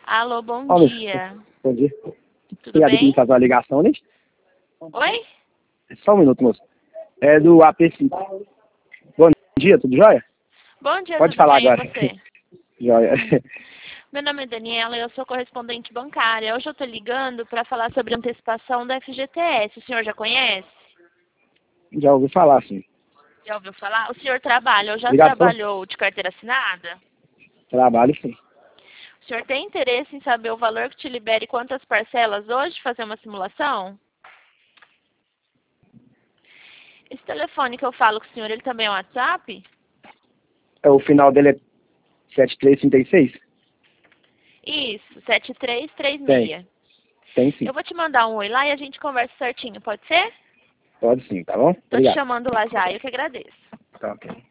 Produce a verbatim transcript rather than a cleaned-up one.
Alô, bom Ó, dia. Bom dia. Tudo Obrigado aqui bem? me fazer uma ligação, né? Oi? Só um minuto, moço. É do A P cinco. Bom dia, tudo jóia? Bom dia, Pode tudo falar bem, e agora. você? Jóia. Meu nome é Daniela e eu sou correspondente bancária. Hoje eu estou ligando para falar sobre a antecipação da F G T S. O senhor já conhece? Já ouvi falar, sim. Já ouviu falar? O senhor trabalha ou já Obrigado, só. trabalhou de carteira assinada? Trabalho, sim. O senhor tem interesse em saber o valor que te libere e quantas parcelas hoje, fazer uma simulação? Esse telefone que eu falo com o senhor, ele também é um WhatsApp? É, o final dele é sete três três seis? Isso, sete três três Tem. seis. Tem sim. Eu vou te mandar um oi lá e a gente conversa certinho, pode ser? Pode sim, tá bom? Tô te Obrigado. chamando lá já, eu que agradeço. Tá ok.